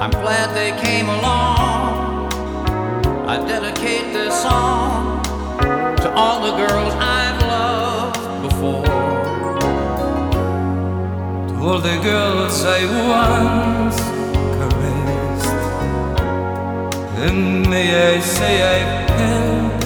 I'm glad they came along. I dedicate this song to all the girls I've loved before, to all the girls I once caressed, and may I say I've held